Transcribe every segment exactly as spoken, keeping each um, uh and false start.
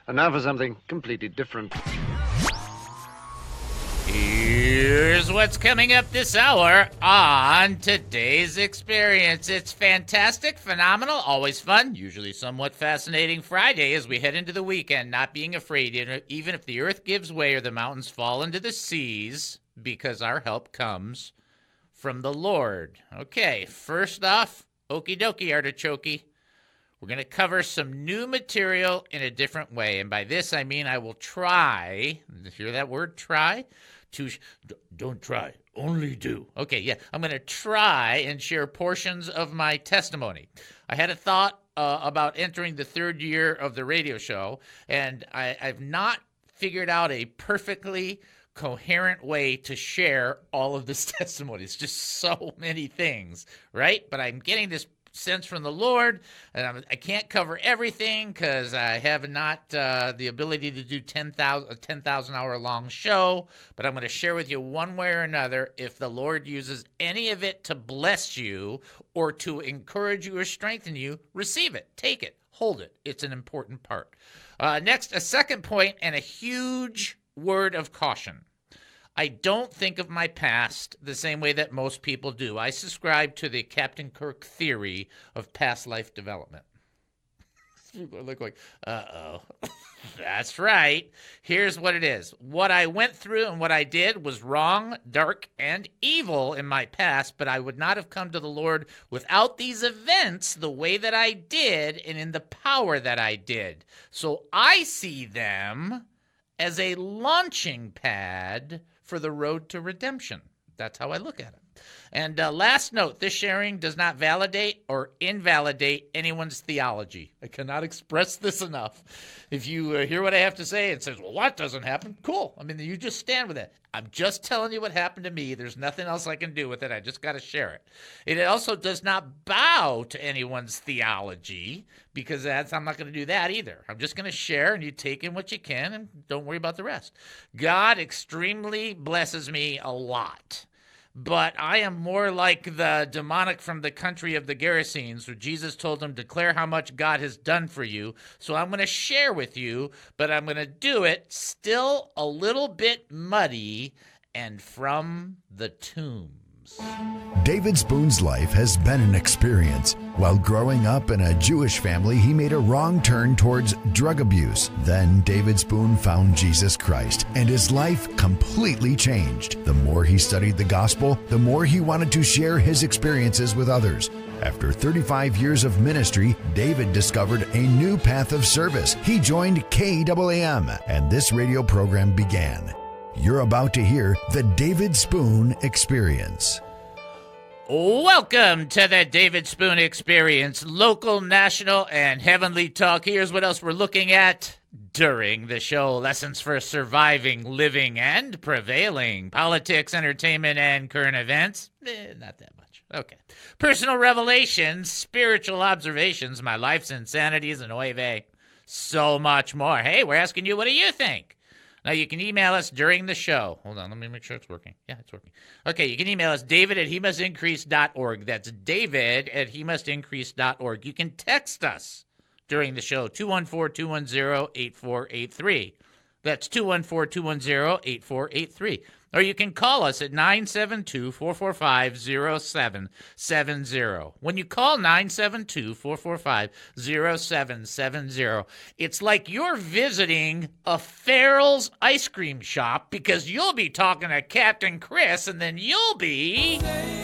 And now for something completely different. Here's what's coming up this hour on today's experience. It's fantastic, phenomenal, always fun, usually somewhat fascinating Friday as we head into the weekend, not being afraid, even if the earth gives way or the mountains fall into the seas, because our help comes from the Lord. Okay, first off, okie dokie, artichoke. We're going to cover some new material in a different way. And by this, I mean I will try, hear that word, try? To sh- don't try, only do. Okay, yeah, I'm going to try and share portions of my testimony. I had a thought uh, about entering the third year of the radio show, and I, I've not figured out a perfectly coherent way to share all of this testimony. It's just so many things, right? But I'm getting this sense from the Lord, and I'm, I can't cover everything because I have not uh, the ability to do ten thousand a ten thousand hour long show, but I'm going to share with you one way or another. If the Lord uses any of it to bless you or to encourage you or strengthen you, receive it, take it, hold it. It's an important part. Uh, next, a second point and a huge word of caution. I don't think of my past the same way that most people do. I subscribe to the Captain Kirk theory of past life development. People look like, uh-oh. That's right. Here's what it is. What I went through and what I did was wrong, dark, and evil in my past, but I would not have come to the Lord without these events the way that I did and in the power that I did. So I see them as a launching pad for the road to redemption. That's how I look at it. And uh, last note, this sharing does not validate or invalidate anyone's theology. I cannot express this enough. If you uh, hear what I have to say and says, well, what doesn't happen? Cool. I mean, you just stand with it. I'm just telling you what happened to me. There's nothing else I can do with it. I just got to share it. It also does not bow to anyone's theology because that's, I'm not going to do that either. I'm just going to share, and you take in what you can and don't worry about the rest. God extremely blesses me a lot. But I am more like the demonic from the country of the Gerasenes, where Jesus told him, declare how much God has done for you. So I'm going to share with you, but I'm going to do it still a little bit muddy and from the tombs. David Spoon's life has been an experience. While growing up in a Jewish family, he made a wrong turn towards drug abuse. Then David Spoon found Jesus Christ, and his life completely changed. The more he studied the gospel, the more he wanted to share his experiences with others. After thirty-five years of ministry, David discovered a new path of service. He joined K A A M, and this radio program began. You're about to hear the David Spoon Experience. Welcome to the David Spoon Experience, local, national, and heavenly talk. Here's what else we're looking at during the show. Lessons for surviving, living, and prevailing. Politics, entertainment, and current events. Eh, not that much. Okay. Personal revelations, spiritual observations, my life's insanities, and oy vey. So much more. Hey, we're asking you, what do you think? Now, you can email us during the show. Hold on, let me make sure it's working. Yeah, it's working. Okay, you can email us, david at he must increase dot org. That's david at he must increase dot org. You can text us during the show, two one four, two one zero, eight four eight three. That's two one four, two one zero, eight four eight three. Or you can call us at nine seven two, four four five, zero seven seven zero. When you call nine seven two, four four five, zero seven seven zero, it's like you're visiting a Farrell's ice cream shop because you'll be talking to Captain Chris, and then you'll be...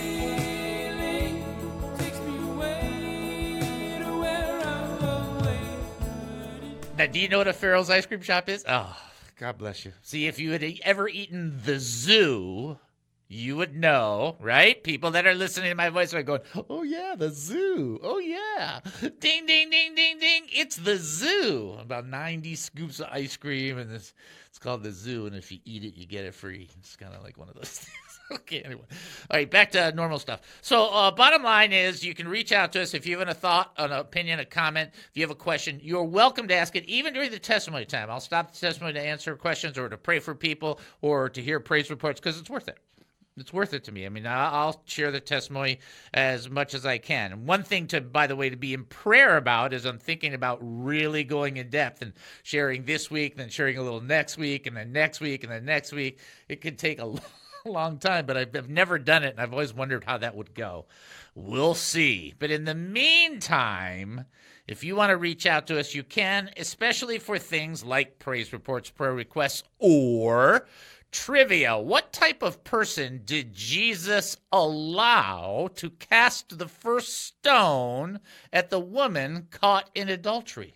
Sailing takes me away to where I'm going. Now, do you know what a Farrell's ice cream shop is? Oh, God bless you. See, if you had ever eaten the zoo, you would know, right? People that are listening to my voice are going, oh, yeah, the zoo. Oh, yeah. Ding, ding, ding, ding, ding. It's the zoo. About ninety scoops of ice cream, and it's, it's called the zoo, and if you eat it, you get it free. It's kind of like one of those things. Okay, anyway. All right, back to normal stuff. So uh, bottom line is you can reach out to us if you have a thought, an opinion, a comment. If you have a question, you're welcome to ask it even during the testimony time. I'll stop the testimony to answer questions or to pray for people or to hear praise reports because it's worth it. It's worth it to me. I mean, I'll share the testimony as much as I can. And one thing to, by the way, to be in prayer about is I'm thinking about really going in depth and sharing this week, then sharing a little next week, and then next week, and then next week. It could take a long time, but I've, I've never done it, and I've always wondered how that would go. We'll see. But in the meantime, if you want to reach out to us, you can, especially for things like praise reports, prayer requests, or trivia. What type of person did Jesus allow to cast the first stone at the woman caught in adultery?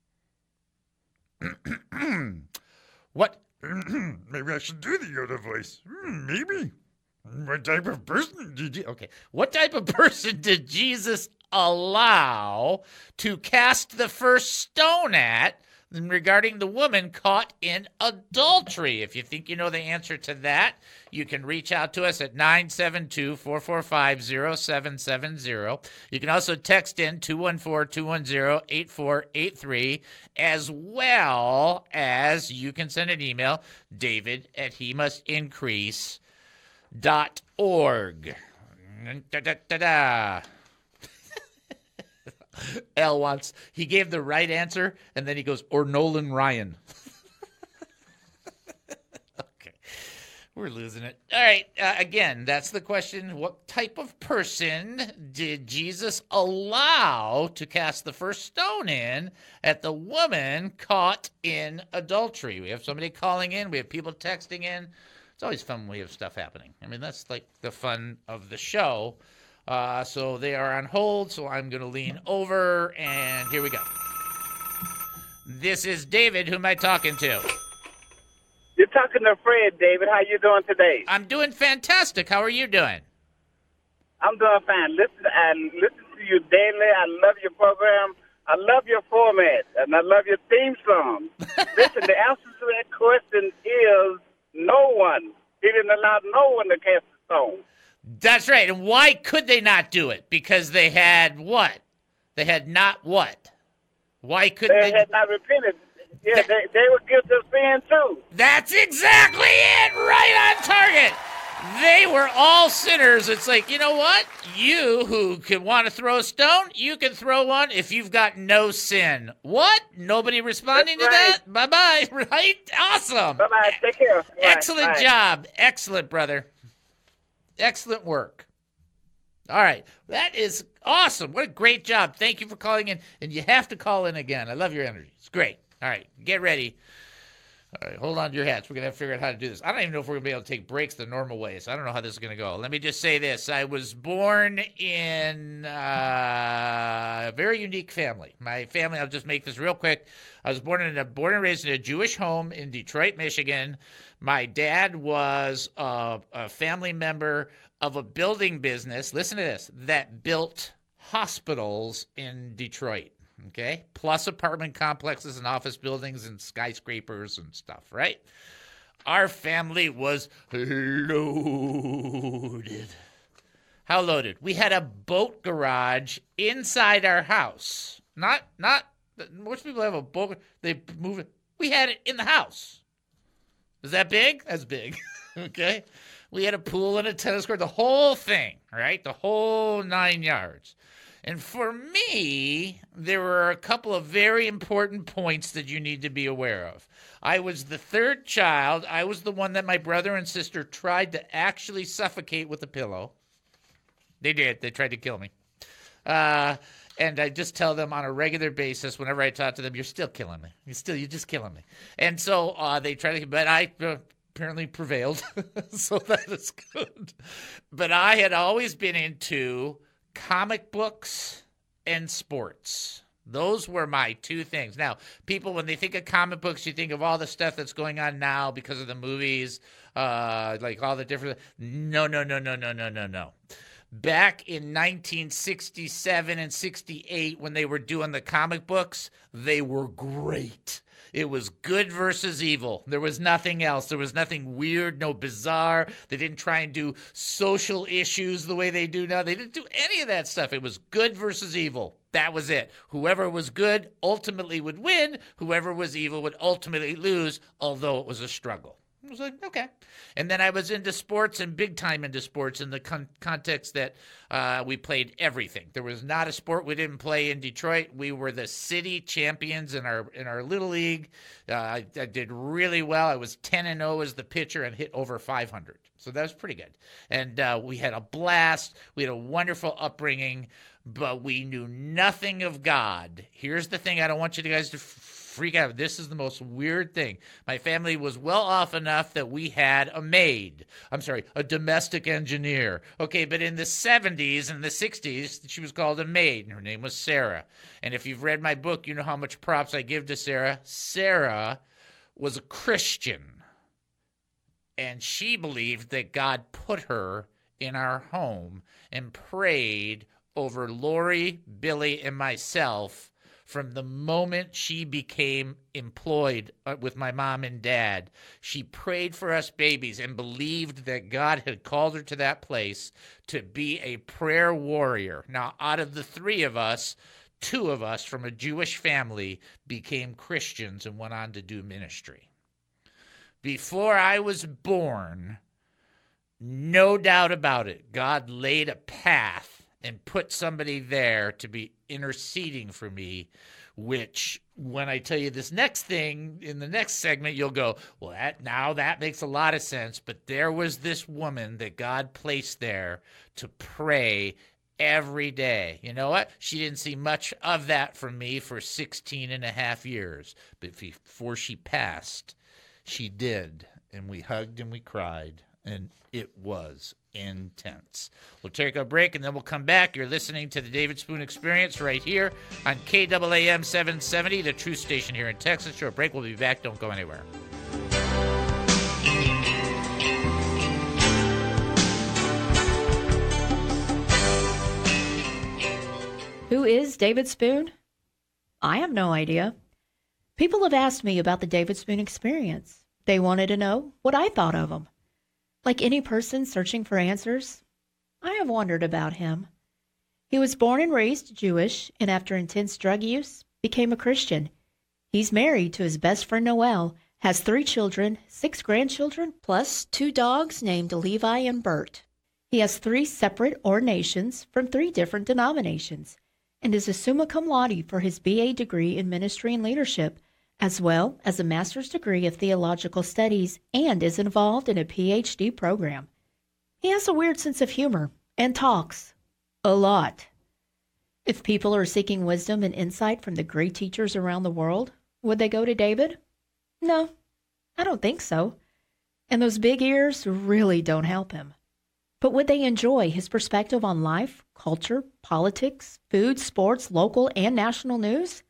What? Maybe I should do the other voice. Maybe. What type of person did you? Okay. What type of person did Jesus allow to cast the first stone at regarding the woman caught in adultery? If you think you know the answer to that, you can reach out to us at nine seven two, four four five, zero seven seven zero. You can also text in two one four, two one zero, eight four eight three, as well as you can send an email, david at he must increase dot org. Da, da, da, da. L wants, he gave the right answer, and then he goes, or Nolan Ryan. Okay. We're losing it. All right. Uh, again, that's the question. What type of person did Jesus allow to cast the first stone in at the woman caught in adultery? We have somebody calling in. We have people texting in. It's always fun when we have stuff happening. I mean, that's like the fun of the show. Uh, so they are on hold, so I'm going to lean over, and here we go. This is David. Who am I talking to? You're talking to Fred, David. How you doing today? I'm doing fantastic. How are you doing? I'm doing fine. Listen, I listen to you daily. I love your program. I love your format, and I love your theme song. Listen, the answer to that question is no one. He didn't allow no one to cast a stone. That's right. And why could they not do it? Because they had what? They had not what? Why couldn't they? They had not repented. Yeah, that, they, they were guilty of sin too. That's exactly it. Right on target. They were all sinners. It's like, you know what? You who can want to throw a stone, you can throw one if you've got no sin. What? Nobody responding That's to right. that? Bye-bye. Right? Awesome. Bye-bye. Take care. Bye. Excellent Bye. job. Excellent, brother. Excellent work. All right. That is awesome. What a great job. Thank you for calling in. And you have to call in again. I love your energy. It's great. All right. Get ready. All right. Hold on to your hats. We're going to have to figure out how to do this. I don't even know if we're going to be able to take breaks the normal way. So I don't know how this is going to go. Let me just say this. I was born in uh, a very unique family. My family, I'll just make this real quick. I was born in a born and raised in a Jewish home in Detroit, Michigan. My dad was a, a family member of a building business, listen to this, that built hospitals in Detroit, okay? Plus apartment complexes and office buildings and skyscrapers and stuff, right? Our family was loaded. How loaded? We had a boat garage inside our house. Not, not, most people have a boat, they move it. We had it in the house. Is that big? That's big. Okay. We had a pool and a tennis court, the whole thing, right? The whole nine yards. And for me, there were a couple of very important points that you need to be aware of. I was the third child. I was the one that my brother and sister tried to actually suffocate with a pillow. They did. They tried to kill me. Uh, and I just tell them on a regular basis, whenever I talk to them, you're still killing me. You're still, you're just killing me. And so uh, they try to, but I uh, apparently prevailed. So that is good. But I had always been into comic books and sports. Those were my two things. Now, people, when they think of comic books, you think of all the stuff that's going on now because of the movies, uh, like all the different, no, no, no, no, no, no, no, no. Back in nineteen sixty-seven and sixty-eight, when they were doing the comic books, they were great. It was good versus evil. There was nothing else. There was nothing weird, no bizarre. They didn't try and do social issues the way they do now. They didn't do any of that stuff. It was good versus evil. That was it. Whoever was good ultimately would win. Whoever was evil would ultimately lose, although it was a struggle. I was like, okay. And then I was into sports and big time into sports in the con- context that uh, we played everything. There was not a sport we didn't play in Detroit. We were the city champions in our in our little league. Uh, I, I did really well. I was ten and oh as the pitcher and hit over five hundred. So that was pretty good. And uh, we had a blast. We had a wonderful upbringing, but we knew nothing of God. Here's the thing I don't want you guys to f- freak out. This is the most weird thing. My family was well off enough that we had a maid. I'm sorry, a domestic engineer. Okay, but in the seventies and the sixties, she was called a maid, and her name was Sarah. And if you've read my book, you know how much props I give to Sarah. Sarah was a Christian, and she believed that God put her in our home and prayed over Lori, Billy, and myself from the moment she became employed with my mom and dad. She prayed for us babies and believed that God had called her to that place to be a prayer warrior. Now, out of the three of us, two of us from a Jewish family became Christians and went on to do ministry. Before I was born, no doubt about it, God laid a path and put somebody there to be interceding for me, which when I tell you this next thing in the next segment, you'll go, well, that now that makes a lot of sense. But there was this woman that God placed there to pray every day. You know what? She didn't see much of that from me for sixteen and a half years. But before she passed, she did. And we hugged and we cried. And it was intense. We'll take a break and then we'll come back. You're listening to the David Spoon Experience right here on K A A M seven seventy, the Truth Station here in Texas. Short break. We'll be back. Don't go anywhere. Who is David Spoon? I have no idea. People have asked me about the David Spoon Experience. They wanted to know what I thought of him. Like any person searching for answers, I have wondered about him. He was born and raised Jewish, and after intense drug use, became a Christian. He's married to his best friend Noel, has three children, six grandchildren, plus two dogs named Levi and Bert. He has three separate ordinations from three different denominations, and is a summa cum laude for his B A degree in ministry and leadership, as well as a master's degree of theological studies, and is involved in a P H D program. He has a weird sense of humor and talks a lot. If people are seeking wisdom and insight from the great teachers around the world, would they go to David? No, I don't think so. And those big ears really don't help him. But would they enjoy his perspective on life, culture, politics, food, sports, local and national news?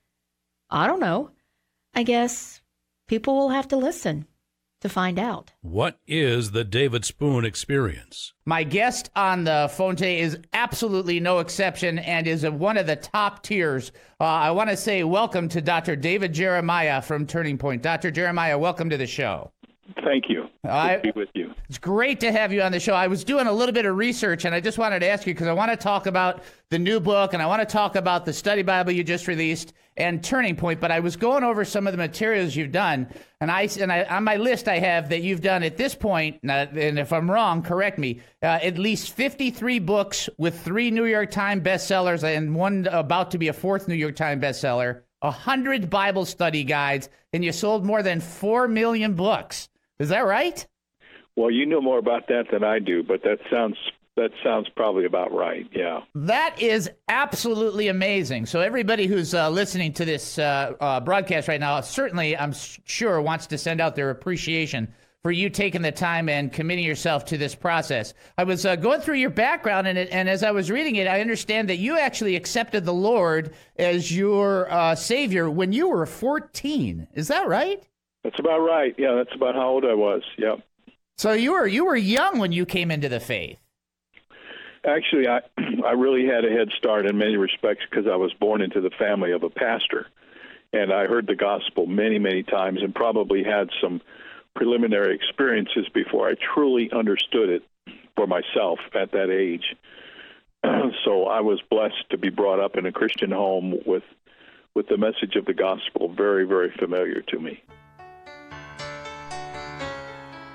I don't know. I guess people will have to listen to find out. What is the David Spoon Experience? My guest on the phone today is absolutely no exception and is one of the top tiers. Uh, I want to say welcome to Doctor David Jeremiah from Turning Point. Doctor Jeremiah, welcome to the show. Thank you. Good I, to be with you. It's great to have you on the show. I was doing a little bit of research, and I just wanted to ask you, because I want to talk about the new book, and I want to talk about the study Bible you just released and Turning Point, but I was going over some of the materials you've done, and I and I, on my list I have that you've done at this point, and if I'm wrong, correct me, uh, at least fifty-three books with three New York Times bestsellers and one about to be a fourth New York Times bestseller, one hundred Bible study guides, and you sold more than four million books. Is that right? Well, you know more about that than I do, but that sounds that sounds probably about right, yeah. That is absolutely amazing. So everybody who's uh, listening to this uh, uh, broadcast right now, certainly, I'm sure, wants to send out their appreciation for you taking the time and committing yourself to this process. I was uh, going through your background, and, it, and as I was reading it, I understand that you actually accepted the Lord as your uh, Savior when you were fourteen. Is that right? That's about right. Yeah, that's about how old I was. Yeah. So you were you were young when you came into the faith. Actually, I I really had a head start in many respects because I was born into the family of a pastor, and I heard the gospel many, many times, and probably had some preliminary experiences before I truly understood it for myself at that age. So I was blessed to be brought up in a Christian home with with the message of the gospel very, very familiar to me.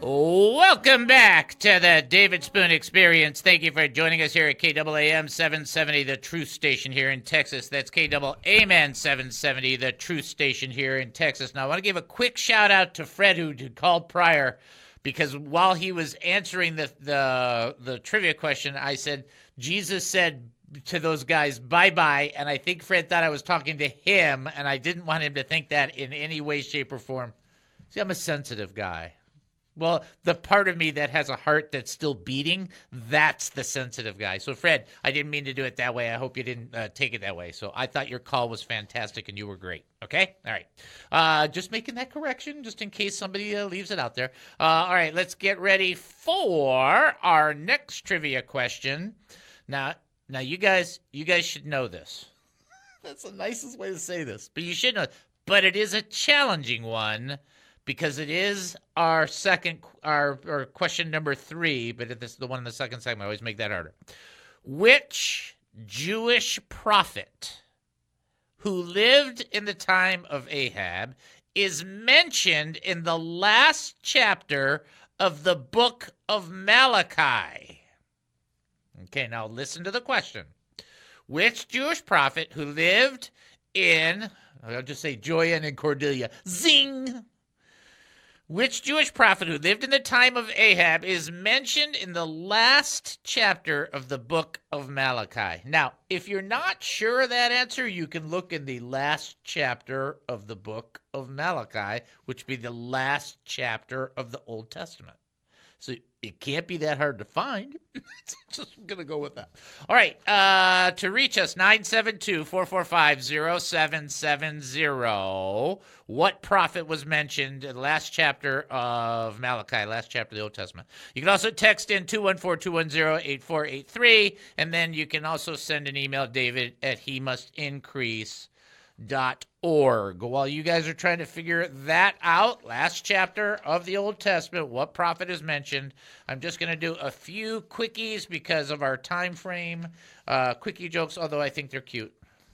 Welcome back to the David Spoon Experience. Thank you for joining us here at K A A M seven seventy, the Truth Station here in Texas. That's K A A M seven seventy, the Truth Station here in Texas. Now, I want to give a quick shout out to Fred, who called prior, because while he was answering the the the trivia question, I said, Jesus said to those guys, bye-bye, and I think Fred thought I was talking to him, and I didn't want him to think that in any way, shape, or form. See, I'm a sensitive guy. Well, the part of me that has a heart that's still beating, that's the sensitive guy. So, Fred, I didn't mean to do it that way. I hope you didn't uh, take it that way. So I thought your call was fantastic, and you were great. Okay? All right. Uh, just making that correction, just in case somebody uh, leaves it out there. Uh, all right, let's get ready for our next trivia question. Now, now you guys, you guys should know this. That's the nicest way to say this, but you should know. But it is a challenging one, because it is our second, our, our question number three, but if this is the one in the second segment, I always make that harder. Which Jewish prophet who lived in the time of Ahab is mentioned in the last chapter of the book of Malachi? Okay, now listen to the question. Which Jewish prophet who lived in, I'll just say Joanne and Cordelia, zing! Which Jewish prophet who lived in the time of Ahab is mentioned in the last chapter of the book of Malachi? Now, if you're not sure of that answer, you can look in the last chapter of the book of Malachi, which would be the last chapter of the Old Testament. So it can't be that hard to find. Just going to go with that. All right. Uh, to reach us, nine seven two, four four five, zero seven seven zero. What prophet was mentioned in the last chapter of Malachi, last chapter of the Old Testament? You can also text in two one four, two one zero, eight four eight three. And then you can also send an email, David, at he must increase dot org. While you guys are trying to figure that out, last chapter of the Old Testament, what prophet is mentioned, I'm just going to do a few quickies because of our time frame. Uh, quickie jokes, although I think they're cute.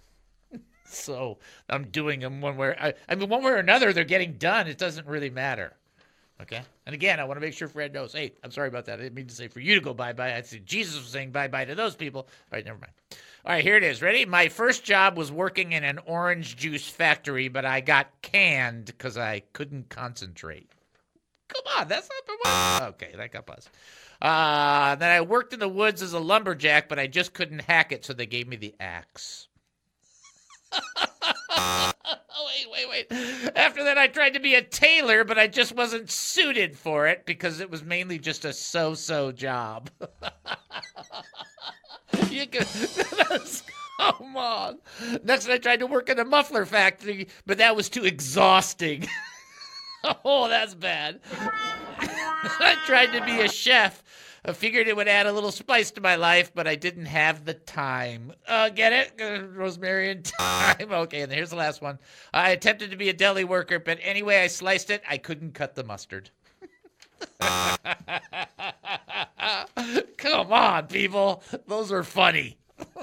So I'm doing them one way. I, I mean, one way or another, they're getting done. It doesn't really matter. Okay? And again, I want to make sure Fred knows, hey, I'm sorry about that. I didn't mean to say for you to go bye-bye. I said Jesus was saying bye-bye to those people. All right, never mind. All right, here it is. Ready? My first job was working in an orange juice factory, but I got canned because I couldn't concentrate. Come on, that's not the one. Okay, that got buzzed. Uh, then I worked in the woods as a lumberjack, but I just couldn't hack it, so they gave me the axe. wait, wait, wait. After that, I tried to be a tailor, but I just wasn't suited for it because it was mainly just a so-so job. You can, come on. Next, I tried to work in a muffler factory, but that was too exhausting. Oh, that's bad. I tried to be a chef. I figured it would add a little spice to my life, but I didn't have the time. Uh, get it? Uh, Rosemary and thyme. Okay, and here's the last one. I attempted to be a deli worker, but anyway I sliced it, I couldn't cut the mustard. Come on, people. Those are funny.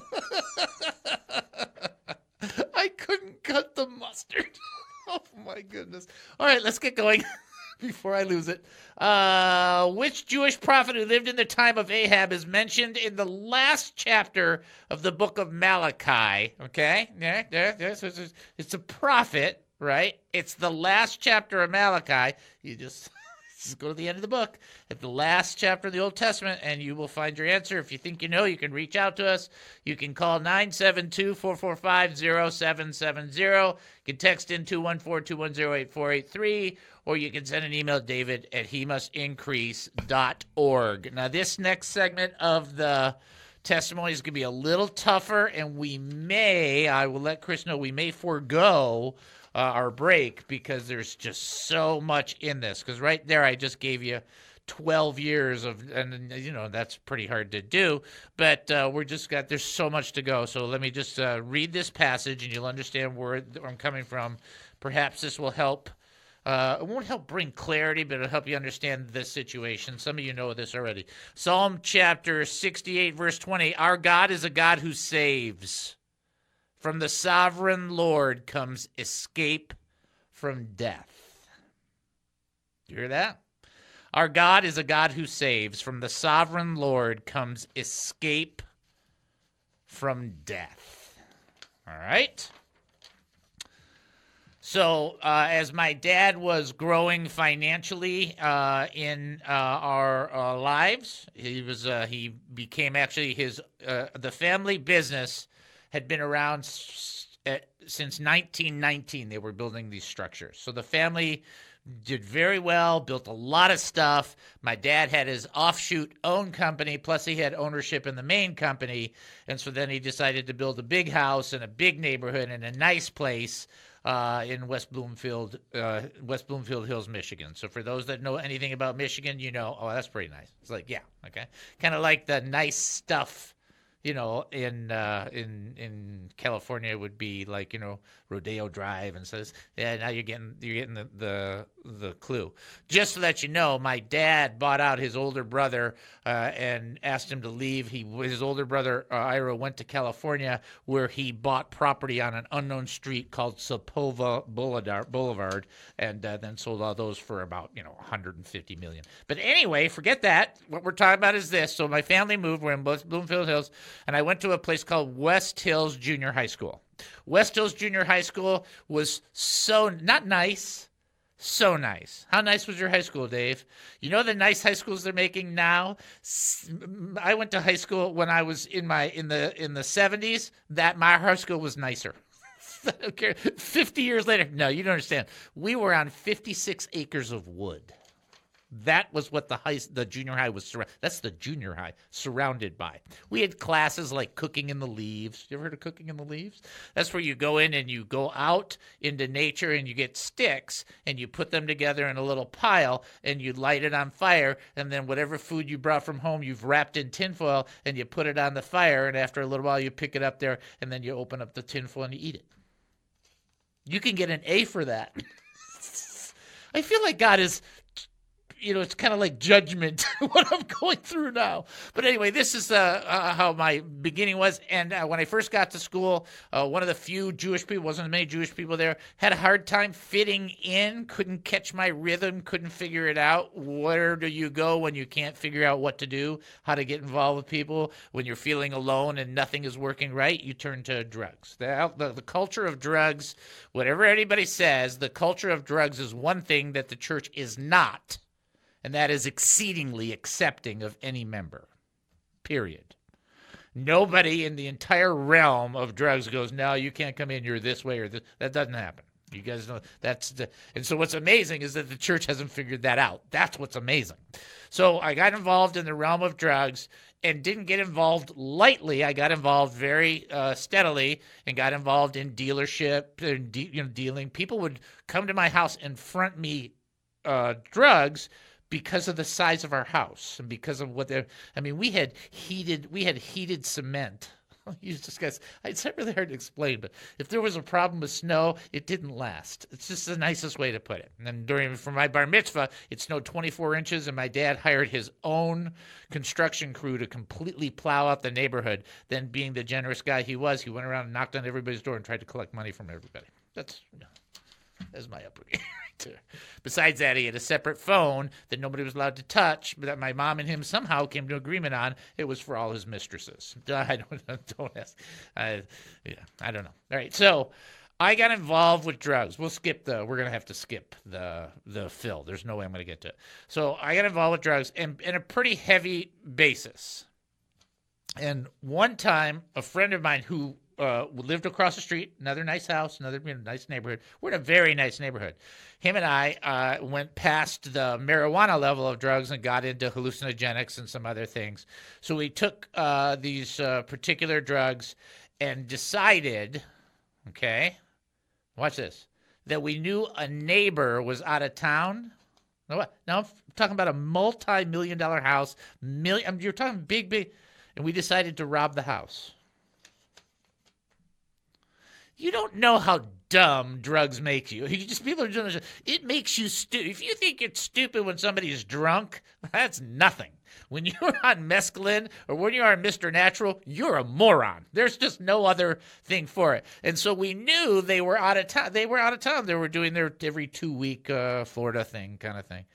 I couldn't cut the mustard. Oh, my goodness. All right, let's get going before I lose it. Uh, which Jewish prophet who lived in the time of Ahab is mentioned in the last chapter of the book of Malachi? Okay? Yeah, yeah, yeah. So it's, it's a prophet, right? It's the last chapter of Malachi. You just... Just go to the end of the book at the last chapter of the Old Testament, and you will find your answer. If you think you know, you can reach out to us. You can call nine seven two, four four five, zero seven seven zero. You can text in two one four, two one zero, eight four eight three, or you can send an email, David, at he must increase dot org. Now, this next segment of the testimony is going to be a little tougher, and we may, I will let Chris know, we may forego Uh, our break because there's just so much in this. Because right there, I just gave you twelve years of, and you know, that's pretty hard to do. But uh, we're just got, there's so much to go. So let me just uh, read this passage and you'll understand where I'm coming from. Perhaps this will help. Uh, it won't help bring clarity, but it'll help you understand this situation. Some of you know this already. Psalm chapter sixty-eight, verse twenty. Our God is a God who saves. From the sovereign Lord comes escape from death. You hear that? Our God is a God who saves. From the sovereign Lord comes escape from death. All right? So uh, as my dad was growing financially uh, in uh, our uh, lives, he was uh, he became actually his uh, the family business had been around s- at, since nineteen nineteen. They were building these structures. So the family did very well, built a lot of stuff. My dad had his offshoot own company, plus he had ownership in the main company. And so then he decided to build a big house in a big neighborhood in a nice place uh, in West Bloomfield, uh, West Bloomfield Hills, Michigan. So for those that know anything about Michigan, you know, oh, that's pretty nice. It's like, yeah, okay. Kind of like the nice stuff, you know, in uh, in in California would be like, you know, Rodeo Drive, and says, yeah, now you're getting you're getting the, the the clue. Just to let you know, my dad bought out his older brother uh, and asked him to leave. He his older brother uh, Ira went to California, where he bought property on an unknown street called Sepulveda Boulevard, Boulevard, and uh, then sold all those for about, you know, one hundred fifty million. But anyway, forget that. What we're talking about is this. So my family moved. We're in Bloomfield Hills, and I went to a place called West Hills Junior High School. West Hills Junior High School was so not nice, so nice. How nice was your high school, Dave? You know the nice high schools they're making now? I went to high school when I was in my in the in the seventies. That my high school was nicer. Okay, fifty years later, no, you don't understand. We were on fifty-six acres of wood. That was what the high, the junior high was. That's the junior high surrounded by. We had classes like cooking in the leaves. You ever heard of cooking in the leaves? That's where you go in and you go out into nature and you get sticks and you put them together in a little pile and you light it on fire, and then whatever food you brought from home you've wrapped in tinfoil and you put it on the fire, and after a little while you pick it up there and then you open up the tinfoil and you eat it. You can get an A for that. I feel like God is... You know, it's kind of like judgment, what I'm going through now. But anyway, this is uh, uh, how my beginning was. And uh, when I first got to school, uh, one of the few Jewish people, wasn't many Jewish people there, had a hard time fitting in, couldn't catch my rhythm, couldn't figure it out. Where do you go when you can't figure out what to do, how to get involved with people? When you're feeling alone and nothing is working right, you turn to drugs. The, the, the culture of drugs, whatever anybody says, the culture of drugs is one thing that the church is not. And that is exceedingly accepting of any member, period. Nobody in the entire realm of drugs goes, no, you can't come in, you're this way or this. That doesn't happen. You guys know that's the, and so what's amazing is that the church hasn't figured that out. That's what's amazing. So I got involved in the realm of drugs and didn't get involved lightly. I got involved very uh, steadily and got involved in dealership and de- you know, dealing. People would come to my house and front me uh, drugs because of the size of our house and because of what they I mean, we had heated we had heated cement. You just guys, it's really hard to explain, but if there was a problem with snow, it didn't last. It's just the nicest way to put it. And then during for my bar mitzvah, it snowed twenty-four inches, and my dad hired his own construction crew to completely plow out the neighborhood. Then, being the generous guy he was, he went around and knocked on everybody's door and tried to collect money from everybody. That's you know, that's my upbringing. Besides that, he had a separate phone that nobody was allowed to touch, but that my mom and him somehow came to agreement on. It was for all his mistresses. I don't, don't ask. I, yeah, I don't know. All right, so I got involved with drugs. We'll skip the. We're gonna have to skip the the fill. There's no way I'm gonna get to it. So I got involved with drugs and in a pretty heavy basis. And one time, a friend of mine who uh, lived across the street, another nice house, another you know, nice neighborhood. We're in a very nice neighborhood. Him and I uh, went past the marijuana level of drugs and got into hallucinogenics and some other things. So we took uh, these uh, particular drugs and decided, okay, watch this, that we knew a neighbor was out of town. Now I'm talking about a multi-million dollar house. Million, I mean, you're talking big, big. And we decided to rob the house. You don't know how dumb drugs make you. You just people are doing this. It makes you stupid. If you think it's stupid when somebody is drunk, that's nothing. When you're on mescaline or when you're on Mister Natural, you're a moron. There's just no other thing for it. And so we knew they were out of town. They were out of town. They were doing their every two week uh, Florida thing kind of thing.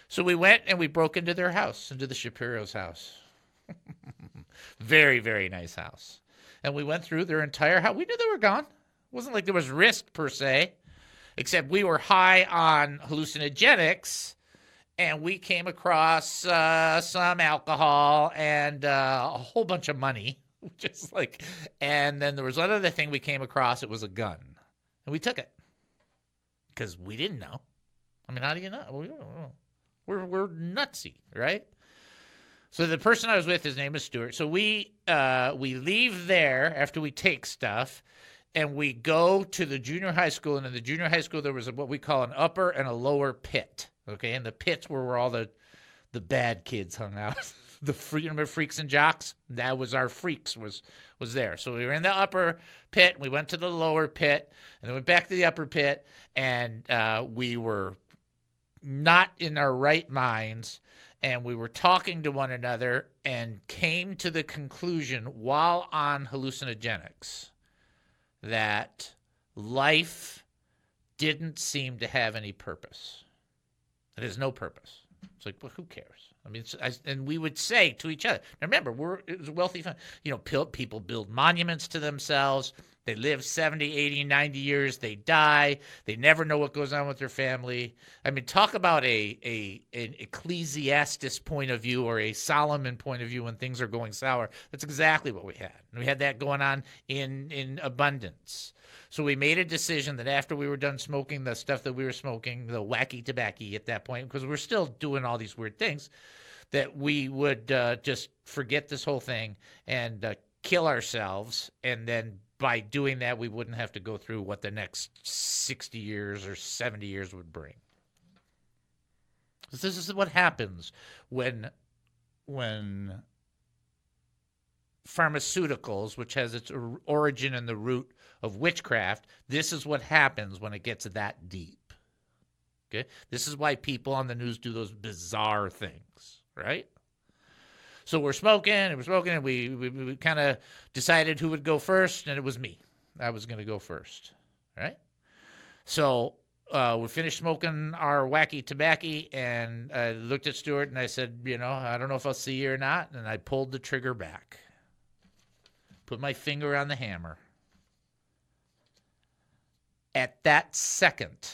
So we went and we broke into their house, into the Shapiro's house. Very, very nice house. And we went through their entire house. We knew they were gone. It wasn't like there was risk per se, except we were high on hallucinogenics, and we came across uh, some alcohol and uh, a whole bunch of money, just like. And then there was one other thing we came across. It was a gun, and we took it because we didn't know. I mean, how do you know? We don't know. We're we're nutsy, right? So the person I was with, his name is Stuart. So we uh, we leave there after we take stuff, and we go to the junior high school. And in the junior high school, there was a, what we call an upper and a lower pit. Okay, and the pits were where all the the bad kids hung out. The free, remember Freaks and Jocks? That was our freaks was was there. So we were in the upper pit. And we went to the lower pit, and then went back to the upper pit, and uh, we were not in our right minds. And we were talking to one another and came to the conclusion while on hallucinogenics that life didn't seem to have any purpose. It has no purpose. It's like, well, who cares? I mean, it's, I, and we would say to each other, now remember, we're it was a wealthy family. You know, people build monuments to themselves. They live seventy, eighty, ninety years. They die. They never know what goes on with their family. I mean, talk about a, a an Ecclesiastes point of view or a Solomon point of view when things are going sour. That's exactly what we had. And we had that going on in, in abundance. So we made a decision that after we were done smoking the stuff that we were smoking, the wacky tobacco at that point, because we're still doing all these weird things, that we would uh, just forget this whole thing and uh, kill ourselves, and then by doing that, we wouldn't have to go through what the next sixty years or seventy years would bring. This is what happens when, when pharmaceuticals, which has its origin in the root of witchcraft, this is what happens when it gets that deep. Okay? This is why people on the news do those bizarre things, right? So we're smoking, and we're smoking, and we, we, we kind of decided who would go first, and it was me. I was going to go first, right? So uh, we finished smoking our wacky tobacco, and I looked at Stuart, and I said, you know, I don't know if I'll see you or not, and I pulled the trigger back. Put my finger on the hammer. At that second,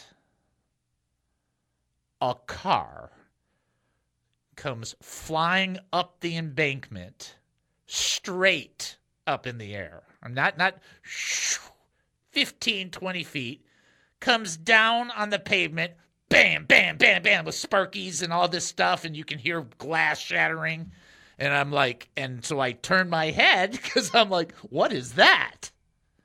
a car comes flying up the embankment, straight up in the air. Not, not fifteen, twenty feet, comes down on the pavement, bam, bam, bam, bam, with sparkies and all this stuff, and you can hear glass shattering. And I'm like, and so I turn my head because I'm like, what is that?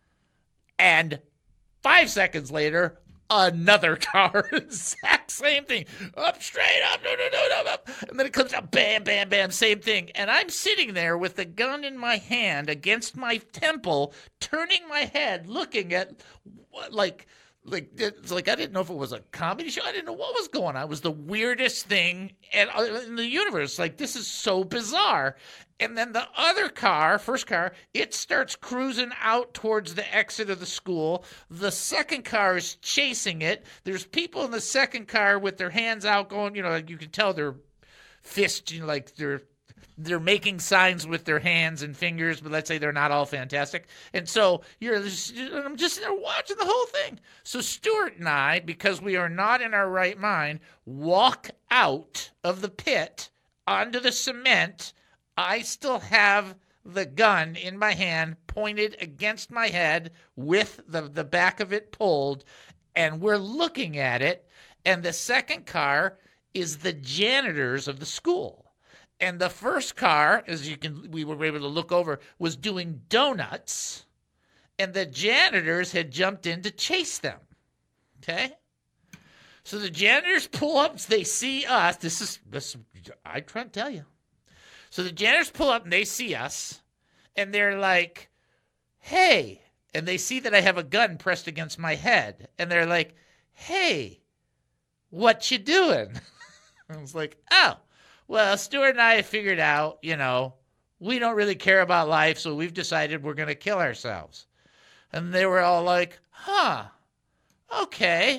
And five seconds later, another car, exact same thing, up straight up, no, no, no, no, up, and then it comes up, bam, bam, bam, same thing, and I'm sitting there with the gun in my hand against my temple, turning my head, looking at, like, like, it's like I didn't know if it was a comedy show. I didn't know what was going on. It was the weirdest thing in the universe. Like, this is so bizarre. And then the other car, first car, it starts cruising out towards the exit of the school. The second car is chasing it. There's people in the second car with their hands out going, you know, you can tell they're fists, you know, like they're they're making signs with their hands and fingers, but let's say they're not all fantastic. And so you're just, I'm just there watching the whole thing. So Stuart and I, because we are not in our right mind, walk out of the pit onto the cement. I still have the gun in my hand pointed against my head with the, the back of it pulled, and we're looking at it, and the second car is the janitors of the school. And the first car, as you can, we were able to look over, was doing donuts, and the janitors had jumped in to chase them. Okay? So the janitors pull up, they see us. This is, this, I try to tell you. So the janitors pull up and they see us, and they're like, hey. And they see that I have a gun pressed against my head. And they're like, hey, what you doing? I was like, oh, well, Stuart and I have figured out, you know, we don't really care about life, so we've decided we're going to kill ourselves. And they were all like, huh, okay.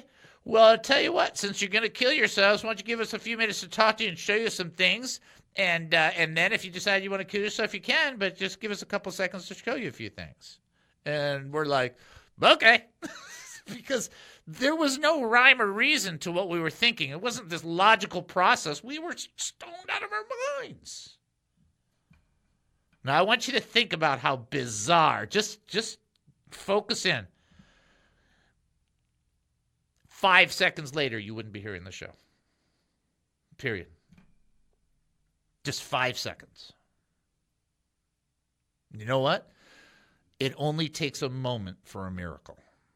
Well, I'll tell you what, since you're going to kill yourselves, why don't you give us a few minutes to talk to you and show you some things? And uh, and then if you decide you want to kill yourself, you can, but just give us a couple seconds to show you a few things. And we're like, okay. Because there was no rhyme or reason to what we were thinking. It wasn't this logical process. We were stoned out of our minds. Now, I want you to think about how bizarre. Just, just focus in. Five seconds later, you wouldn't be hearing the show. Period. Just five seconds. You know what? It only takes a moment for a miracle.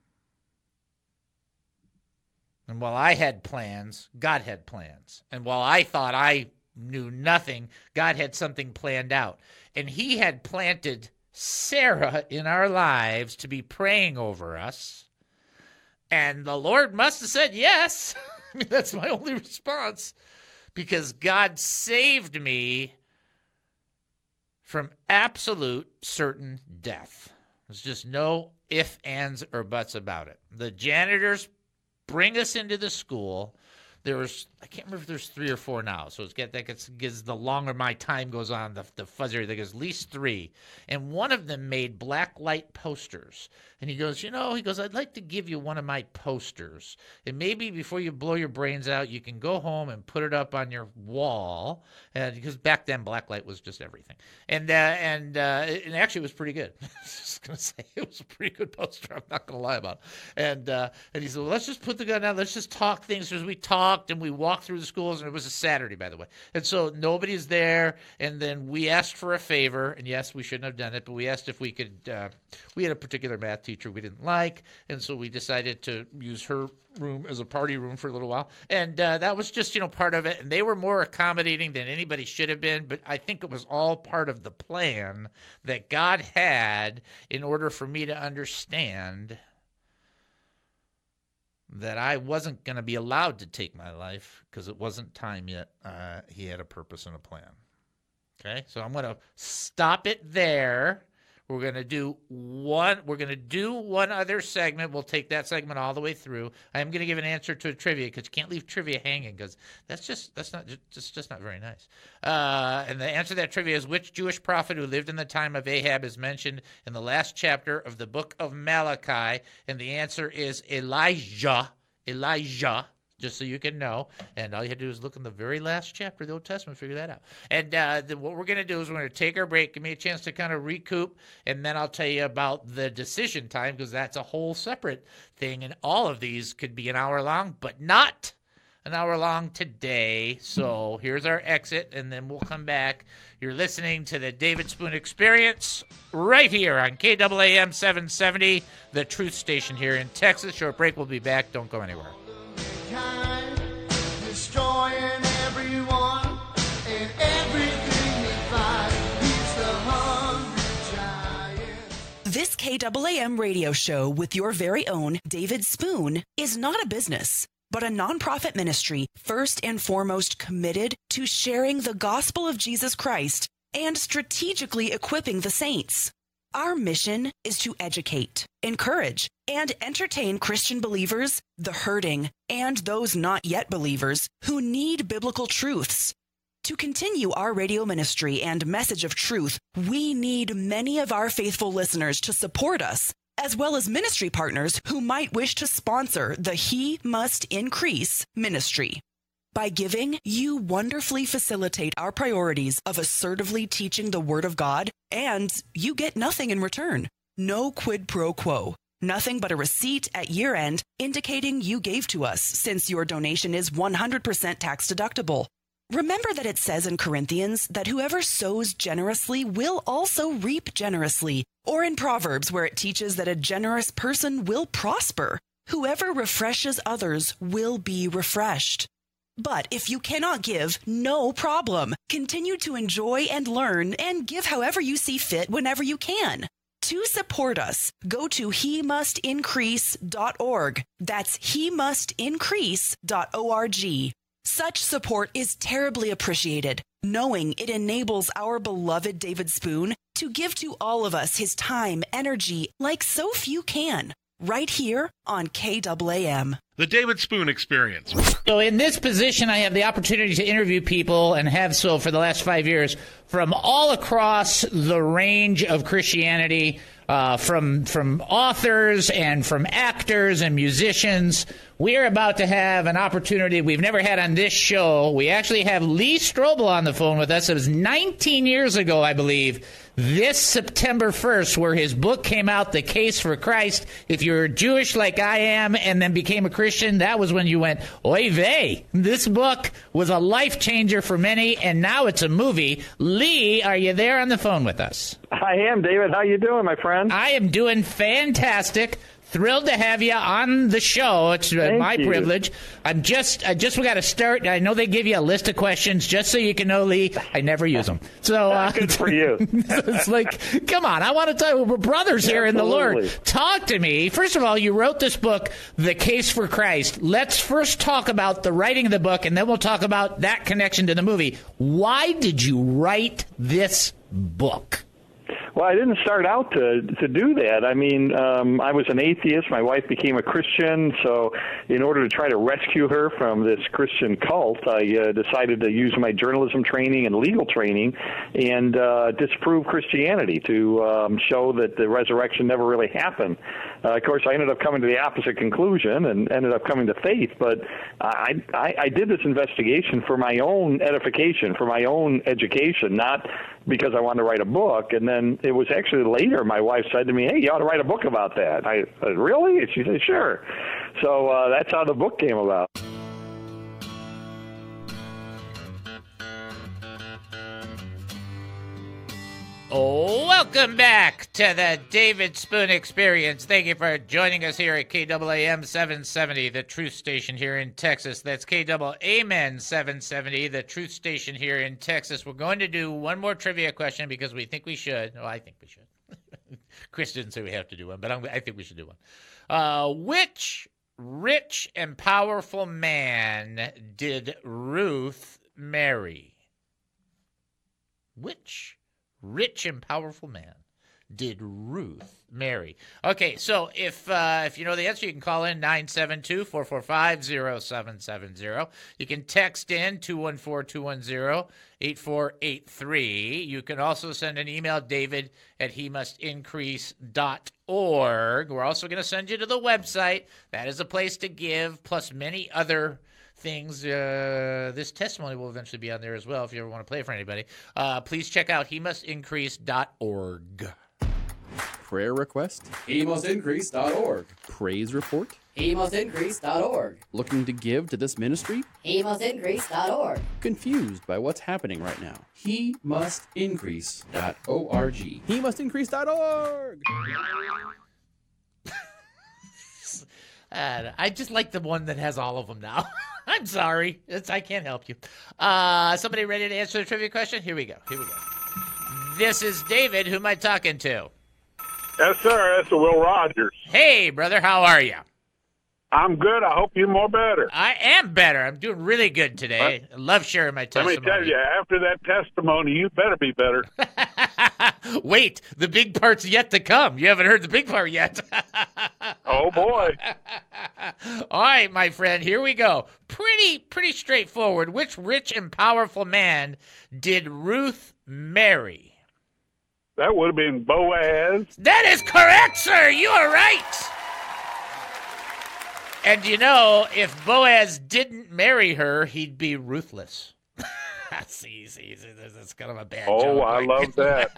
And while I had plans, God had plans. And while I thought I knew nothing, God had something planned out. And he had planted Sarah in our lives to be praying over us. And the Lord must have said yes. I mean, that's my only response. Because God saved me from absolute certain death. There's just no ifs, ands, or buts about it. The janitors bring us into the school. There was, I can't remember if there's three or four now. So it's get that gets, gets the longer my time goes on, the, the fuzzier. There's at least three. And one of them made black light posters. And he goes, you know, he goes, I'd like to give you one of my posters. And maybe before you blow your brains out, you can go home and put it up on your wall. And because back then, black light was just everything. And uh, and uh, and actually, it was pretty good. I was just going to say, it was a pretty good poster. I'm not going to lie about it. And, uh, and he said, well, let's just put the gun down. Let's just talk things. As we talked and we walked through the schools, and it was a Saturday, by the way. And so nobody's there. And then we asked for a favor. And yes, we shouldn't have done it, but we asked if we could, uh, we had a particular math teacher we didn't like, and so we decided to use her room as a party room for a little while, and uh, that was just, you know, part of it, and they were more accommodating than anybody should have been, but I think it was all part of the plan that God had in order for me to understand that I wasn't going to be allowed to take my life because it wasn't time yet. Uh, he had a purpose and a plan. Okay, so I'm going to stop it there. We're going to do one we're going to do one other segment. We'll take that segment all the way through. I am going to give an answer to a trivia because you can't leave trivia hanging because that's just that's not just just not very nice. Uh, and the answer to that trivia is, which Jewish prophet who lived in the time of Ahab is mentioned in the last chapter of the book of Malachi? And the answer is Elijah. Elijah. Just so you can know. And all you have to do is look in the very last chapter of the Old Testament and figure that out. And uh, the, what we're going to do is we're going to take our break, give me a chance to kind of recoup, and then I'll tell you about the decision time, because that's a whole separate thing. And all of these could be an hour long, but not an hour long today. So here's our exit, and then we'll come back. You're listening to the David Spoon Experience right here on K A A M seven seventy, the truth station here in Texas. Short break. We'll be back. Don't go anywhere. Destroying everyone and everything they find. He's the hungry giant. This K A A M radio show with your very own David Spoon is not a business, but a nonprofit ministry first and foremost committed to sharing the gospel of Jesus Christ and strategically equipping the saints. Our mission is to educate, encourage, and entertain Christian believers, the hurting, and those not yet believers who need biblical truths. To continue our radio ministry and message of truth, we need many of our faithful listeners to support us, as well as ministry partners who might wish to sponsor the He Must Increase ministry. By giving, you wonderfully facilitate our priorities of assertively teaching the Word of God, and you get nothing in return. No quid pro quo. Nothing but a receipt at year end indicating you gave to us, since your donation is one hundred percent tax deductible. Remember that it says in Corinthians that whoever sows generously will also reap generously, or in Proverbs where it teaches that a generous person will prosper. Whoever refreshes others will be refreshed. But if you cannot give, no problem. Continue to enjoy and learn and give however you see fit whenever you can. To support us, go to he must increase dot org. That's he must increase dot org. Such support is terribly appreciated, knowing it enables our beloved David Spoon to give to all of us his time, energy, like so few can. Right here on K A A M. The David Spoon Experience. So in this position, I have the opportunity to interview people, and have so for the last five years, from all across the range of Christianity, uh, from from authors and from actors and musicians. We're about to have an opportunity we've never had on this show. We actually have Lee Strobel on the phone with us. It was nineteen years ago, I believe, this September first, where his book came out, The Case for Christ. If you're Jewish like I am and then became a Christian, that was when you went, oy vey. This book was a life changer for many, and now it's a movie. Lee, are you there on the phone with us? I am, David. How you doing, my friend? I am doing fantastic. Thrilled to have you on the show. It's uh, my you. privilege. I'm just, I just we got to start. I know they give you a list of questions just so you can know, Lee. I never use them. So uh, good for you. It's like, come on. I want to tell you, we're brothers here Absolutely. in the Lord. Talk to me. First of all, you wrote this book, The Case for Christ. Let's first talk about the writing of the book, and then we'll talk about that connection to the movie. Why did you write this book? Well, I didn't start out to to do that. I mean, um, I was an atheist. My wife became a Christian, so in order to try to rescue her from this Christian cult, I uh, decided to use my journalism training and legal training and uh, disprove Christianity to um, show that the resurrection never really happened. Uh, of course, I ended up coming to the opposite conclusion and ended up coming to faith, but I, I, I did this investigation for my own edification, for my own education, not because I wanted to write a book. And then it was actually later my wife said to me, hey, you ought to write a book about that. I said, really? And she said, sure. So uh, that's how the book came about. Oh, welcome back to the David Spoon Experience. Thank you for joining us here at K A A M seven seventy, the truth station here in Texas. That's K A A M N seven seventy, the truth station here in Texas. We're going to do one more trivia question because we think we should. Well, I think we should. Chris didn't say we have to do one, but I'm, I think we should do one. Uh, which rich and powerful man did Ruth marry? Which rich and powerful man did Ruth marry? Okay, so if uh, if you know the answer, you can call in nine seven two, four four five, zero seven seven zero. You can text in two one four, two one zero, eight four eight three. You can also send an email, david at he must increase dot org. We're also going to send you to the website. That is a place to give, plus many other things. Uh, this testimony will eventually be on there as well if you ever want to play it for anybody. Uh, please check out he must increase dot org. Prayer request? he must increase dot org. Praise report? he must increase dot org. Looking to give to this ministry? he must increase dot org. Confused by what's happening right now? he must increase dot org. he must increase dot org. Uh, I just like the one that has all of them now. I'm sorry. It's, I can't help you. Uh, somebody ready to answer the trivia question? Here we go. Here we go. This is David. Who am I talking to? Yes, sir. It's Will Rogers. Hey, brother. How are you? I'm good. I hope you're more better. I am better. I'm doing really good today. I love sharing my testimony. Let me tell you, after that testimony, you better be better. Wait, the big part's yet to come. You haven't heard the big part yet. Oh, boy. All right, my friend, here we go. Pretty, pretty straightforward. Which rich and powerful man did Ruth marry? That would have been Boaz. That is correct, sir. You are right. And you know, if Boaz didn't marry her, he'd be ruthless. see, see, see, that's kind of a bad oh, joke. Oh, I right? love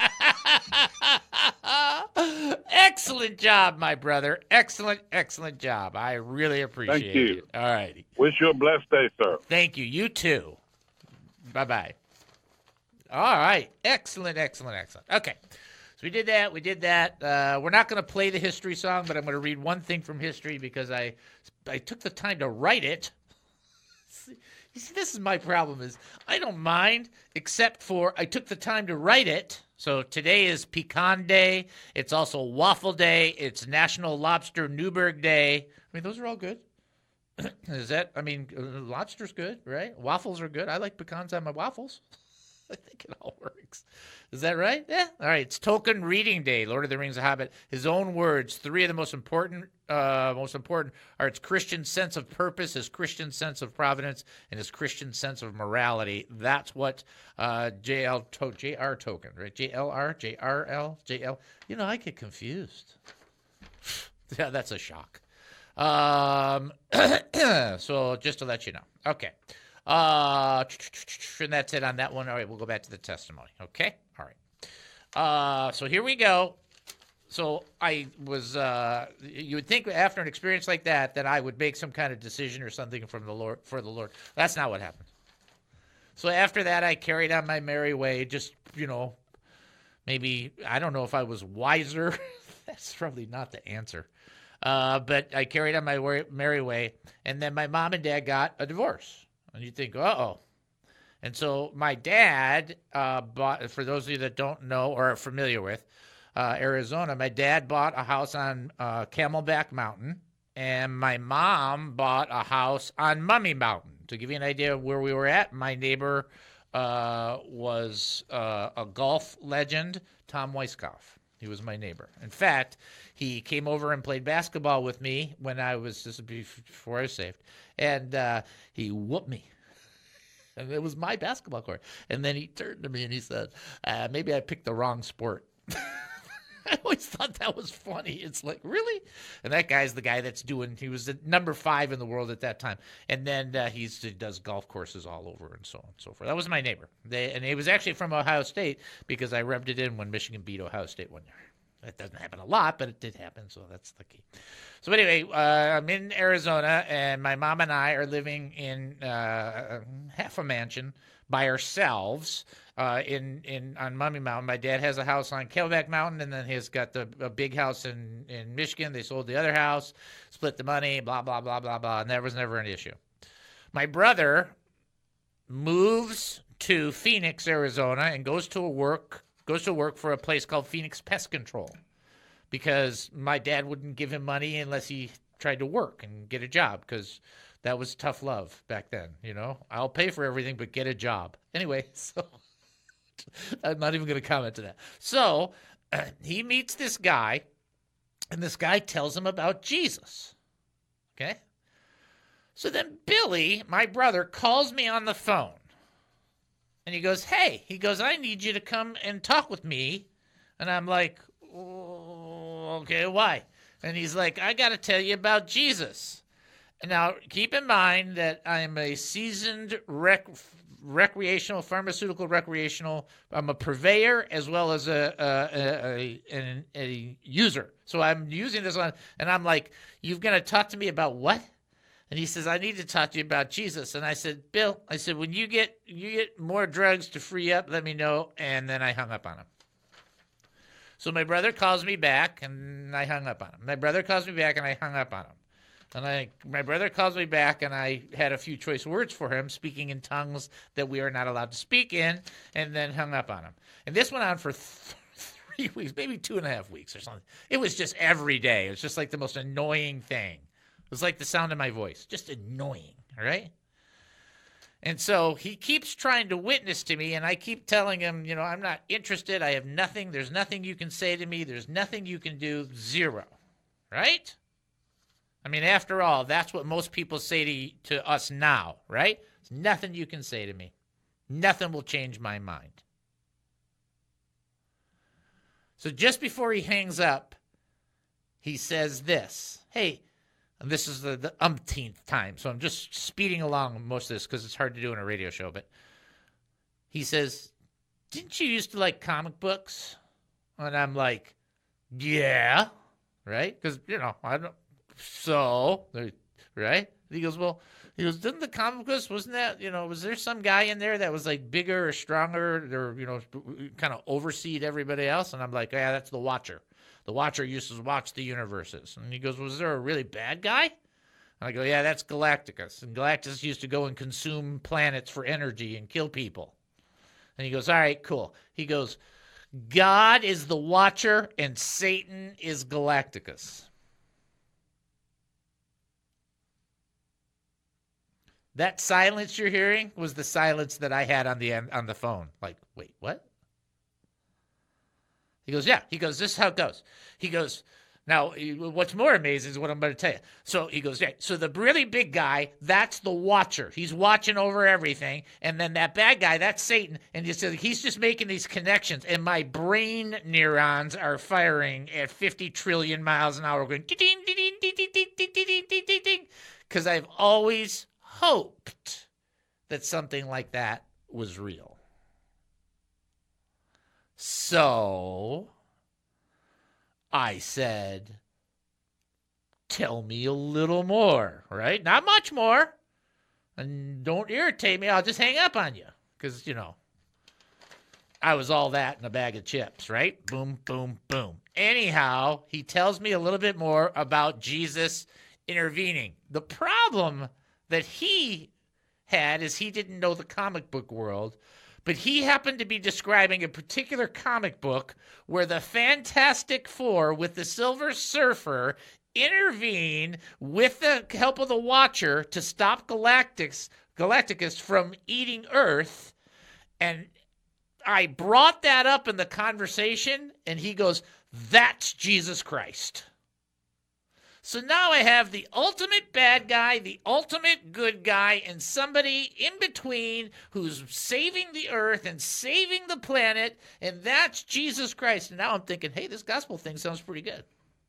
that. Excellent job, my brother. Excellent, excellent job. I really appreciate Thank you. it. All righty. Wish you a blessed day, sir. Thank you. You too. Bye-bye. All right. Excellent, excellent, excellent. Okay. So we did that. We did that. Uh, we're not going to play the history song, but I'm going to read one thing from history because I, I took the time to write it. You see, this is my problem is I don't mind, except for I took the time to write it. So today is Pecan Day. It's also Waffle Day. It's National Lobster Newburgh Day. I mean, those are all good. Is that, I mean, uh, lobster's good, right? Waffles are good. I like pecans on my waffles. I think it all works. Is that right? Yeah. All right. It's Tolkien Reading Day. Lord of the Rings, The Hobbit. His own words. Three of the most important, uh, most important are its Christian sense of purpose, his Christian sense of providence, and his Christian sense of morality. That's what uh, J L to- J R Tolkien, right? J L R, J R L, J L. You know, I get confused. Yeah, that's a shock. Um, so just to let you know. Okay. Uh, and that's it on that one. All right, we'll go back to the testimony. Okay? All right. Uh, so here we go. So I was, uh, you would think after an experience like that, that I would make some kind of decision or something from the Lord, for the Lord. That's not what happened. So after that, I carried on my merry way, just, you know, maybe, I don't know if I was wiser. That's probably not the answer. Uh, but I carried on my way, merry way, and then my mom and dad got a divorce. And you think, uh-oh. And so my dad uh, bought, for those of you that don't know or are familiar with uh, Arizona, my dad bought a house on uh, Camelback Mountain, and my mom bought a house on Mummy Mountain. To give you an idea of where we were at, my neighbor uh, was uh, a golf legend, Tom Weiskopf. He was my neighbor. In fact, he came over and played basketball with me when I was, this would be before I was saved, and uh, he whooped me. And it was my basketball court. And then he turned to me and he said, uh, maybe I picked the wrong sport. I always thought that was funny. It's like, really? And that guy's the guy that's doing, he was the number five in the world at that time. And then uh, he's, he does golf courses all over and so on and so forth. That was my neighbor. They, and he was actually from Ohio State because I rubbed it in when Michigan beat Ohio State one year. That doesn't happen a lot, but it did happen, so that's the key. So anyway, uh, I'm in Arizona, and my mom and I are living in uh, half a mansion by ourselves uh, in in on Mummy Mountain. My dad has a house on Camelback Mountain, and then he's got the, a big house in, in Michigan. They sold the other house, split the money, blah, blah, blah, blah, blah, and that was never an issue. My brother moves to Phoenix, Arizona, and goes to work goes to work for a place called Phoenix Pest Control because my dad wouldn't give him money unless he tried to work and get a job because that was tough love back then, you know. I'll pay for everything, but get a job. Anyway, so I'm not even going to comment to that. So uh, he meets this guy, and this guy tells him about Jesus, okay? So then Billy, my brother, calls me on the phone. And he goes, hey, he goes, I need you to come and talk with me. And I'm like, oh, okay, why? And he's like, I got to tell you about Jesus. And now, keep in mind that I'm a seasoned rec- recreational, pharmaceutical recreational. I'm a purveyor as well as a, a, a, a, a user. So I'm using this one, and I'm like, you're going to talk to me about what? And he says, I need to talk to you about Jesus. And I said, Bill, I said, when you get you get more drugs to free up, let me know. And then I hung up on him. So my brother calls me back, and I hung up on him. My brother calls me back, and I hung up on him. And I, my brother calls me back, and I had a few choice words for him, speaking in tongues that we are not allowed to speak in, and then hung up on him. And this went on for th- three weeks, maybe two and a half weeks or something. It was just every day. It was just like the most annoying thing. It was like the sound of my voice, just annoying, all right? And so he keeps trying to witness to me, and I keep telling him, you know, I'm not interested. I have nothing. There's nothing you can say to me. There's nothing you can do. Zero, right? I mean, after all, that's what most people say to, to us now, right? There's nothing you can say to me. Nothing will change my mind. So just before he hangs up, he says this, hey, and this is the, the umpteenth time, so I'm just speeding along most of this because it's hard to do in a radio show. But he says, didn't you used to like comic books? And I'm like, yeah, right? Because, you know, I don't, so, right? He goes, well, he goes, didn't the comic books, wasn't that, you know, was there some guy in there that was like bigger or stronger or, you know, kind of overseed everybody else? And I'm like, yeah, that's the Watcher. The Watcher used to watch the universes. And he goes, was there a really bad guy? And I go, yeah, that's Galacticus. And Galactus used to go and consume planets for energy and kill people. And he goes, all right, cool. He goes, God is the Watcher and Satan is Galacticus. That silence you're hearing was the silence that I had on the on the phone. Like, wait, what? He goes, yeah. He goes, this is how it goes. He goes, now, what's more amazing is what I'm going to tell you. So he goes, yeah. So the really big guy, that's the watcher. He's watching over everything. And then that bad guy, that's Satan. And he's just, he's just making these connections. And my brain neurons are firing at fifty trillion miles an hour, going ding, ding, ding, ding, ding, ding, ding, ding, ding, ding, ding. Because I've always hoped that something like that was real. So I said, tell me a little more, right? Not much more. And don't irritate me. I'll just hang up on you. Because, you know, I was all that in a bag of chips, right? Boom, boom, boom. Anyhow, he tells me a little bit more about Jesus intervening. The problem that he had is he didn't know the comic book world, but he happened to be describing a particular comic book where the Fantastic Four with the Silver Surfer intervene with the help of the Watcher to stop Galactus, Galacticus from eating Earth. And I brought that up in the conversation, and he goes, that's Jesus Christ. So now I have the ultimate bad guy, the ultimate good guy, and somebody in between who's saving the earth and saving the planet, and that's Jesus Christ. And now I'm thinking, hey, this gospel thing sounds pretty good.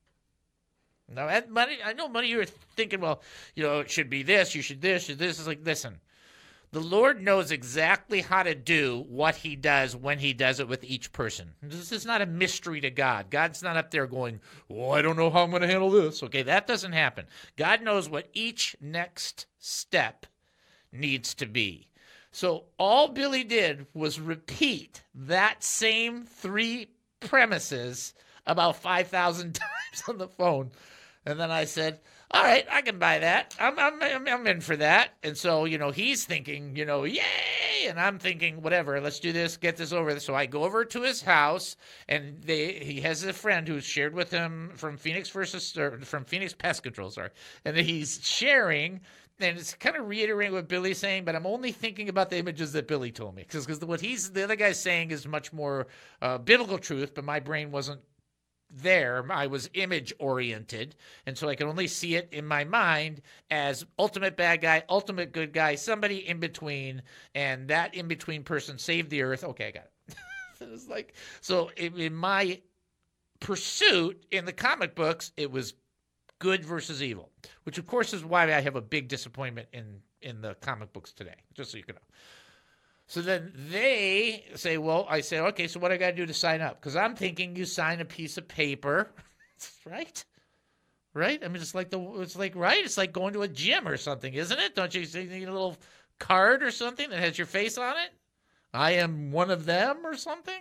Now, I know many of you are thinking, well, you know, it should be this, you should this, you should this. It's like, listen, the Lord knows exactly how to do what he does when he does it with each person. This is not a mystery to God. God's not up there going, oh, I don't know how I'm going to handle this. Okay, that doesn't happen. God knows what each next step needs to be. So all Billy did was repeat that same three premises about five thousand times on the phone. And then I said, all right, I can buy that. I'm, I'm, I'm in for that. And so, you know, he's thinking, you know, yay. And I'm thinking, whatever, let's do this, get this over. So I go over to his house, and they, he has a friend who's shared with him from Phoenix versus, or from Phoenix Pest Control, sorry. And he's sharing, and it's kind of reiterating what Billy's saying, but I'm only thinking about the images that Billy told me. Because what he's, the other guy's saying is much more uh, biblical truth, but my brain wasn't there. I was image oriented, and so I can only see it in my mind as ultimate bad guy, ultimate good guy, somebody in between, and that in between person saved the earth. Okay, I got it. It was like, so in, in my pursuit in the comic books, it was good versus evil, which of course is why I have a big disappointment in in the comic books today, just so you can know. So then they say, well, I say, okay, so what do I got to do to sign up? Because I'm thinking you sign a piece of paper, right? Right? I mean, it's like, the, it's like, right? It's like going to a gym or something, isn't it? Don't you need a little card or something that has your face on it? I am one of them or something?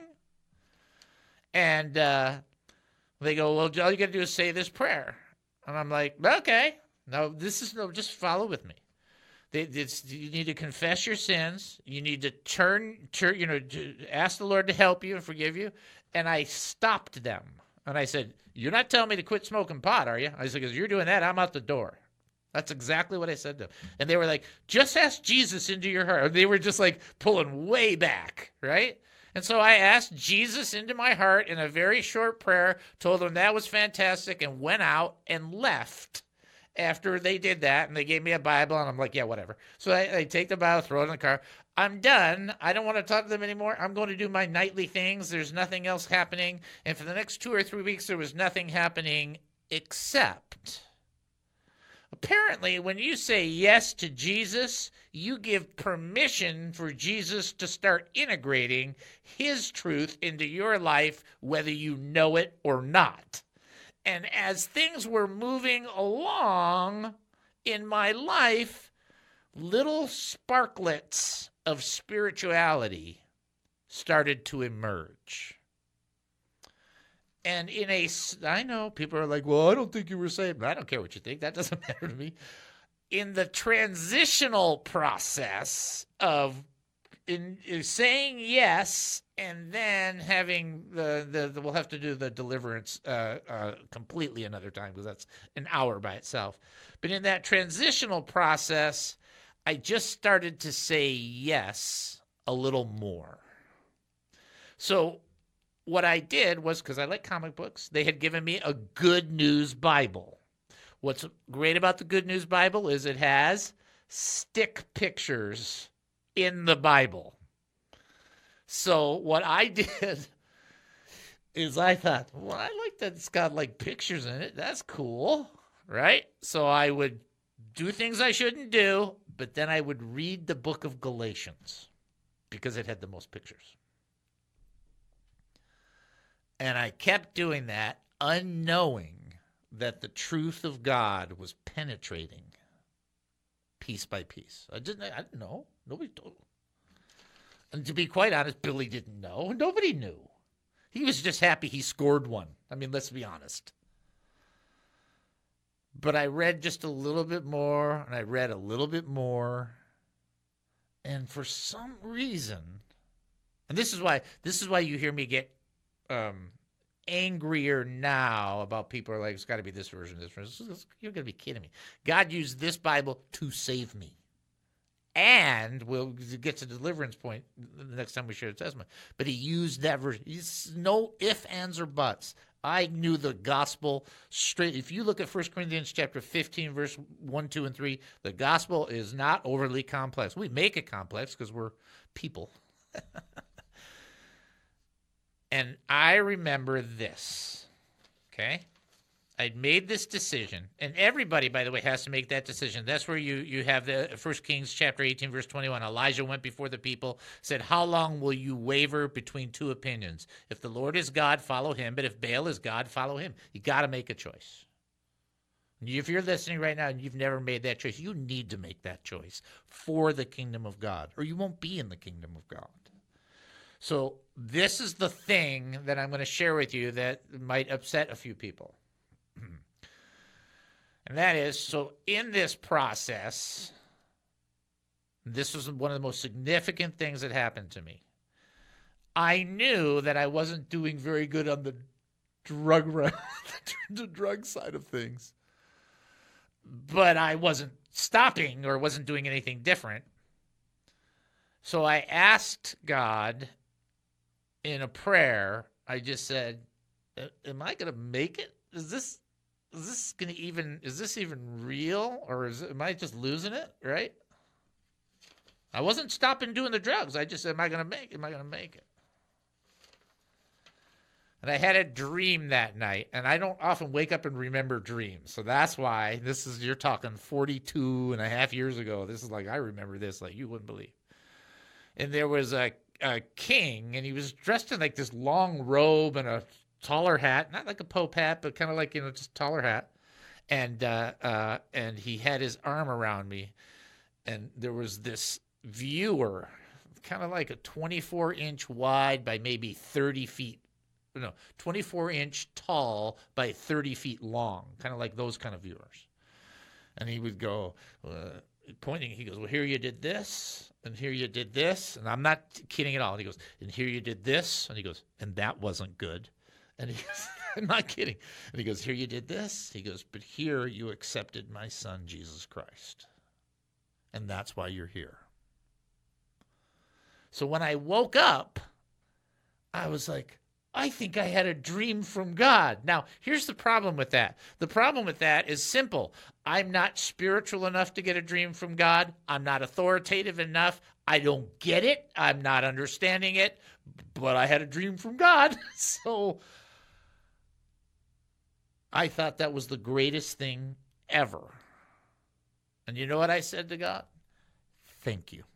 And uh, they go, well, all you got to do is say this prayer. And I'm like, okay. No, this is, no, just follow with me. It's, you need to confess your sins. You need to turn, turn, you know, to ask the Lord to help you and forgive you. And I stopped them. And I said, you're not telling me to quit smoking pot, are you? I said, because you're doing that, I'm out the door. That's exactly what I said to them. And they were like, just ask Jesus into your heart. They were just like pulling way back, right? And so I asked Jesus into my heart in a very short prayer, told them that was fantastic, and went out and left. After they did that, and they gave me a Bible, and I'm like, yeah, whatever. So I, I take the Bible, throw it in the car. I'm done. I don't want to talk to them anymore. I'm going to do my nightly things. There's nothing else happening. And for the next two or three weeks, there was nothing happening except, apparently, when you say yes to Jesus, you give permission for Jesus to start integrating his truth into your life, whether you know it or not. And as things were moving along in my life, little sparklets of spirituality started to emerge. And in a, I know people are like, well, I don't think you were saved. I don't care what you think. That doesn't matter to me. In the transitional process of in, in saying yes, and then having the, the, the, we'll have to do the deliverance uh, uh, completely another time because that's an hour by itself. But in that transitional process, I just started to say yes a little more. So what I did was, because I like comic books, they had given me a Good News Bible. What's great about the Good News Bible is it has stick pictures in the Bible. So what I did is I thought, well, I like that it's got like pictures in it. That's cool, right? So I would do things I shouldn't do, but then I would read the book of Galatians because it had the most pictures. And I kept doing that, unknowing that the truth of God was penetrating piece by piece. I didn't, I didn't know. Nobody told me. And to be quite honest, Billy didn't know. Nobody knew. He was just happy he scored one. I mean, let's be honest. But I read just a little bit more, and I read a little bit more. And for some reason, and this is why this is why you hear me get um, angrier now about people are like, it's got to be this version, this version. You're going to be kidding me. God used this Bible to save me. And we'll get to the deliverance point the next time we share the testimony. But he used that version. It's no ifs, ands, or buts. I knew the gospel straight. If you look at First Corinthians chapter fifteen, verse one, two, and three, the gospel is not overly complex. We make it complex because we're people. And I remember this, okay? I'd made this decision, and everybody, by the way, has to make that decision. That's where you, you have the First Kings chapter eighteen, verse twenty-one. Elijah went before the people, said, how long will you waver between two opinions? If the Lord is God, follow him, but if Baal is God, follow him. You got to make a choice. If you're listening right now and you've never made that choice, you need to make that choice for the kingdom of God, or you won't be in the kingdom of God. So this is the thing that I'm going to share with you that might upset a few people. And that is, so in this process, this was one of the most significant things that happened to me. I knew that I wasn't doing very good on the drug the drug side of things. But I wasn't stopping or wasn't doing anything different. So I asked God in a prayer, I just said, am I going to make it? Is this Is this gonna even? Is this even real, or is am I just losing it? Right? I wasn't stopping doing the drugs. I just said, "Am I gonna make? Am I gonna make it?" And I had a dream that night, and I don't often wake up and remember dreams, so that's why this is. You're talking forty-two and a half years ago. This is like I remember this like you wouldn't believe. And there was a a king, and he was dressed in like this long robe and a taller hat, not like a Pope hat, but kind of like, you know, just taller hat. And uh, uh, and he had his arm around me, and there was this viewer, kind of like a twenty-four inch wide by maybe thirty feet, no, twenty-four inch tall by thirty feet long, kind of like those kind of viewers. And he would go, uh, pointing, he goes, well, here you did this, and here you did this, and I'm not kidding at all. And he goes, and here you did this, and he goes, and that wasn't good. And he goes, I'm not kidding. And he goes, here you did this. He goes, but here you accepted my son, Jesus Christ. And that's why you're here. So when I woke up, I was like, I think I had a dream from God. Now, here's the problem with that. The problem with that is simple. I'm not spiritual enough to get a dream from God. I'm not authoritative enough. I don't get it. I'm not understanding it. But I had a dream from God. So I thought that was the greatest thing ever. And you know what I said to God? Thank you.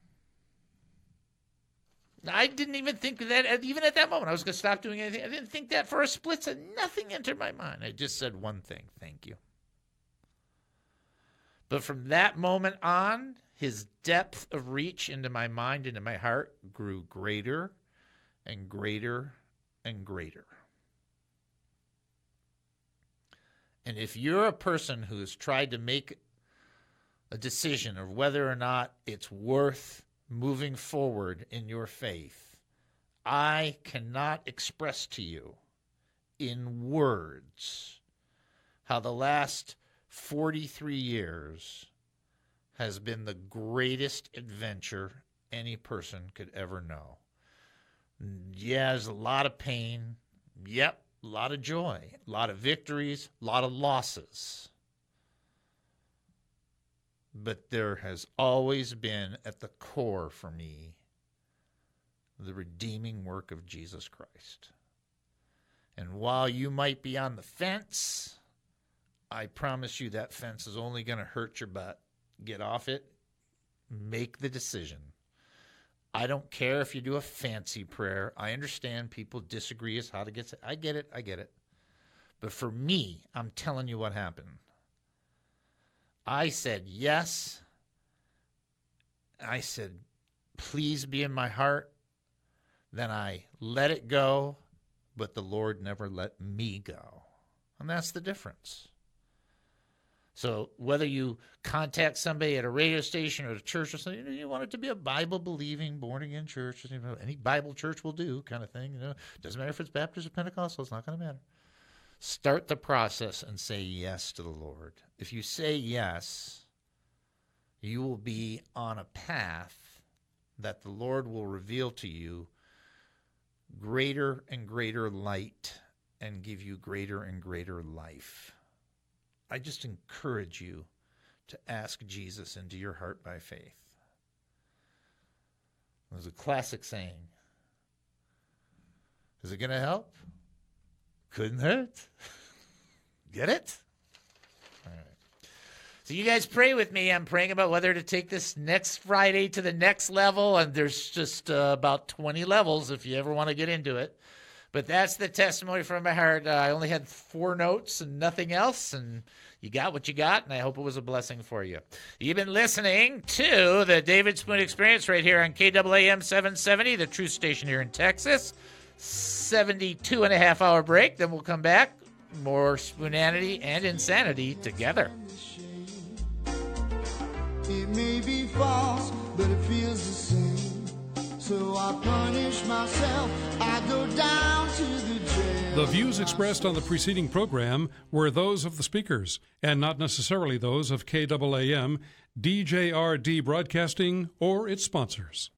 I didn't even think that, even at that moment, I was going to stop doing anything. I didn't think that for a split second. Nothing entered my mind. I just said one thing, thank you. But from that moment on, his depth of reach into my mind, into my heart, grew greater and greater and greater. And if you're a person who has tried to make a decision of whether or not it's worth moving forward in your faith, I cannot express to you in words how the last forty-three years has been the greatest adventure any person could ever know. Yeah, there's a lot of pain. Yep, a lot of joy, a lot of victories, a lot of losses. But there has always been at the core for me the redeeming work of Jesus Christ. And while you might be on the fence, I promise you that fence is only going to hurt your butt. Get off it. Make the decision. I don't care if you do a fancy prayer. I understand people disagree as how to get to, I get it. I get it. But for me, I'm telling you what happened. I said yes. I said, please be in my heart. Then I let it go, but the Lord never let me go. And that's the difference. So whether you contact somebody at a radio station or a church or something, you, know, you want it to be a Bible-believing, born-again church, you know, any Bible church will do kind of thing. You know, doesn't matter if it's Baptist or Pentecostal, it's not going to matter. Start the process and say yes to the Lord. If you say yes, you will be on a path that the Lord will reveal to you greater and greater light and give you greater and greater life. I just encourage you to ask Jesus into your heart by faith. There's a classic saying. Is it going to help? Couldn't hurt. Get it? All right. So you guys pray with me. I'm praying about whether to take this next Friday to the next level, and there's just uh, about twenty levels if you ever want to get into it. But that's the testimony from my heart. Uh, I only had four notes and nothing else, and you got what you got, and I hope it was a blessing for you. You've been listening to the David Spoon Experience right here on K A A M seven seventy, the Truth Station here in Texas. seventy-two and a half hour break, then we'll come back. More Spoonanity and Insanity together. It may be false, but it feels the same. So I punish myself. I go down to the jail. The views expressed on the preceding program were those of the speakers and not necessarily those of K A A M, D J R D Broadcasting, or its sponsors.